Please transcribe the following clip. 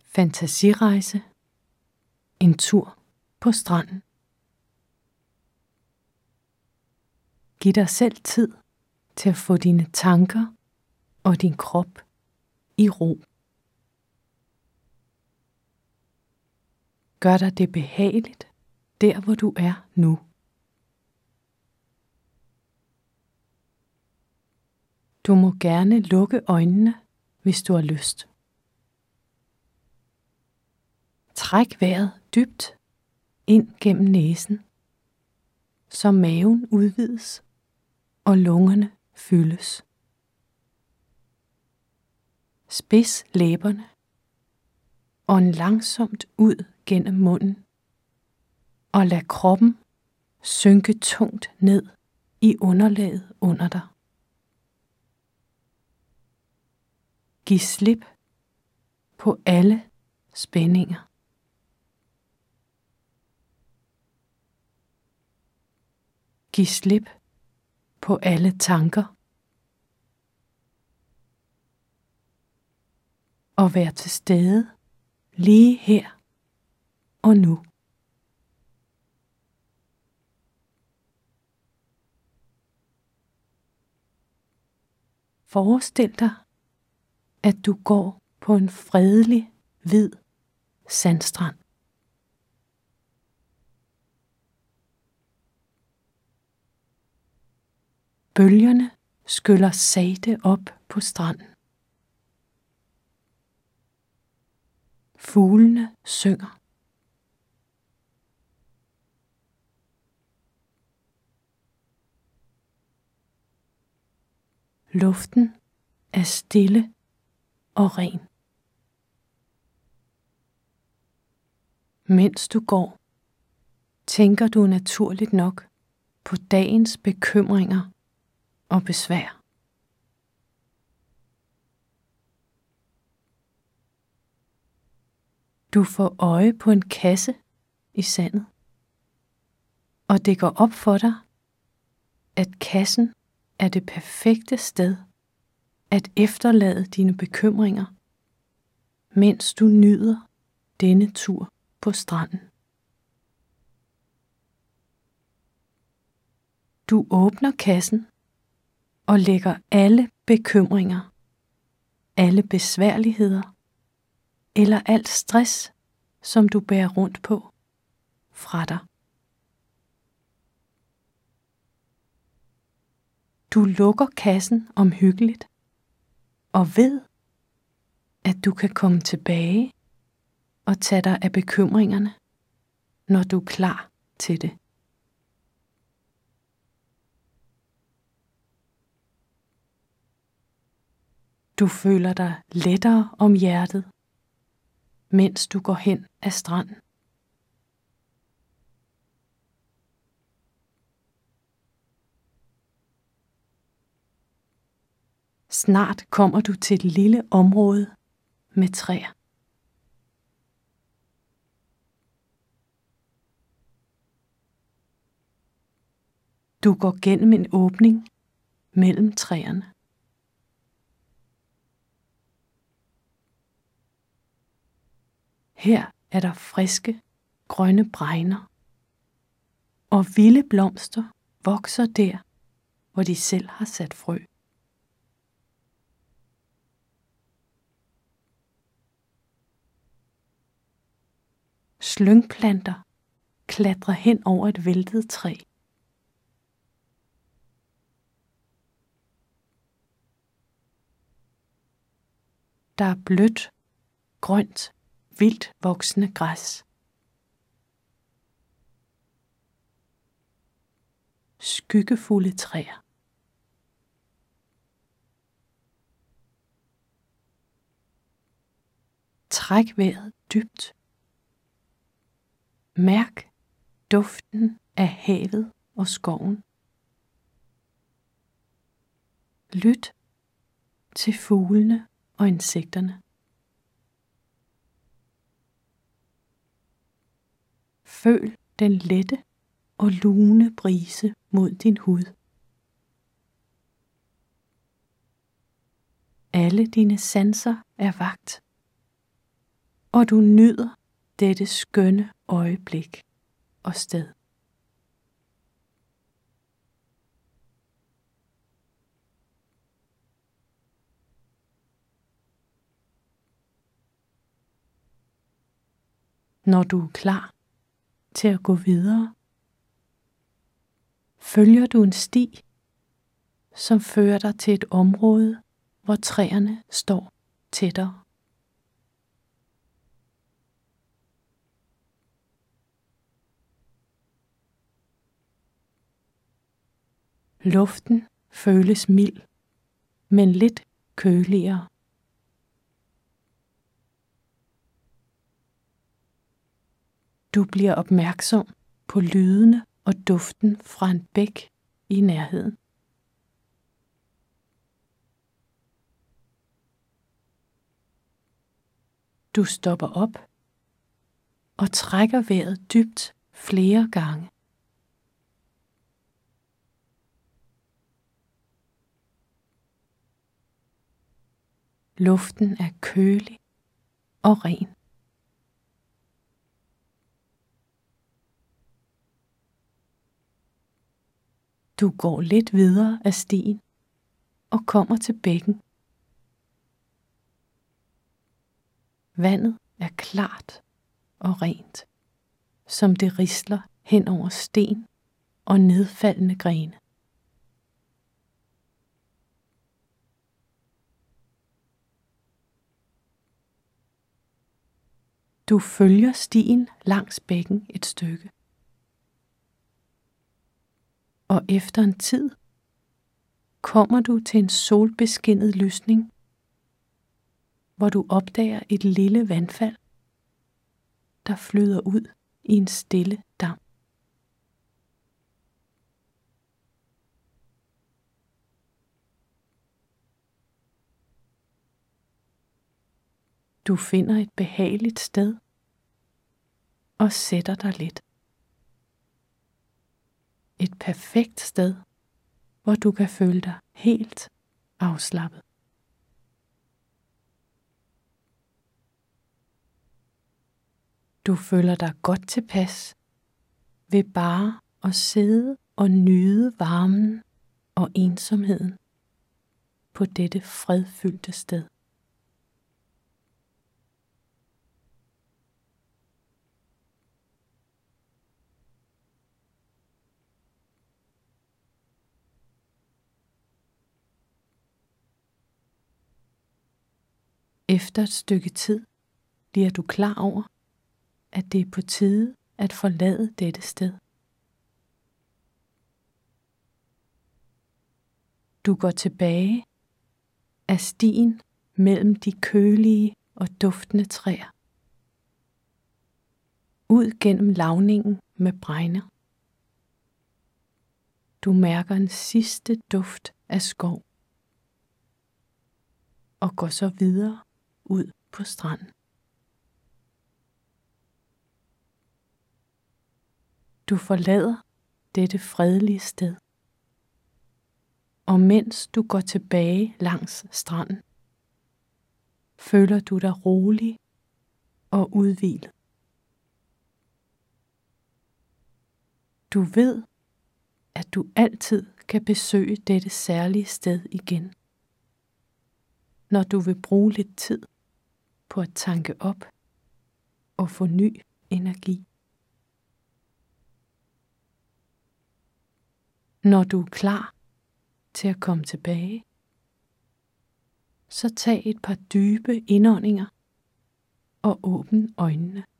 Fantasirejse. En tur på stranden. Giv dig selv tid til at få dine tanker og din krop i ro. Gør dig det behageligt, der hvor du er nu. Du må gerne lukke øjnene, hvis du har lyst. Træk vejret dybt ind gennem næsen, så maven udvides og lungerne fyldes. Spids læberne, ånd langsomt ud gennem munden, og lad kroppen synke tungt ned i underlaget under dig. Giv slip på alle spændinger. Giv slip på alle tanker. Og vær til stede lige her og nu. Forestil dig, at du går på en fredelig, hvid sandstrand. Bølgerne skyller sagte op på stranden. Fuglene synger. Luften er stille og ren. Mens du går, tænker du naturligt nok på dagens bekymringer og besvær. Du får øje på en kasse i sandet, og det går op for dig, at kassen er det perfekte sted at efterlade dine bekymringer, mens du nyder denne tur på stranden. Du åbner kassen og lægger alle bekymringer, alle besværligheder eller alt stress, som du bærer rundt på, fra dig. Du lukker kassen omhyggeligt og ved, at du kan komme tilbage og tage dig af bekymringerne, når du er klar til det. Du føler dig lettere om hjertet, mens du går hen ad stranden. Snart kommer du til et lille område med træer. Du går gennem en åbning mellem træerne. Her er der friske, grønne bregner, og vilde blomster vokser der, hvor de selv har sat frø. Slyngplanter klatrer hen over et væltet træ. Der er blødt, grønt, vildt voksende græs. Skyggefulde træer. Træk vejret dybt. Mærk duften af havet og skoven. Lyt til fuglene og insekterne. Føl den lette og lune brise mod din hud. Alle dine sanser er vakt. og du nyder dette skønne øjeblik og sted. Når du er klar til at gå videre, følger du en sti, som fører dig til et område, hvor træerne står tættere. Luften føles mild, men lidt køligere. Du bliver opmærksom på lydene og duften fra en bæk i nærheden. Du stopper op og trækker vejret dybt flere gange. Luften er kølig og ren. Du går lidt videre af stien og kommer til bækken. Vandet er klart og rent, som det risler hen over sten og nedfaldende grene. Du følger stien langs bækken et stykke. Og efter en tid kommer du til en solbeskinnet lysning, hvor du opdager et lille vandfald, der flyder ud i en stille dam. Du finder et behageligt sted og sætter dig lidt. Et perfekt sted, hvor du kan føle dig helt afslappet. Du føler dig godt tilpas ved bare at sidde og nyde varmen og ensomheden på dette fredfyldte sted. Efter et stykke tid bliver du klar over, at det er på tide at forlade dette sted. Du går tilbage af stien mellem de kølige og duftende træer, ud gennem lavningen med bregner. Du mærker en sidste duft af skov og går så videre ud på stranden. Du forlader dette fredelige sted, og mens du går tilbage langs stranden, føler du dig rolig og udhvilet. Du ved, at du altid kan besøge dette særlige sted igen, når du vil bruge lidt tid på at tanke op og få ny energi. Når du er klar til at komme tilbage, så tag et par dybe indåndinger og åbn øjnene.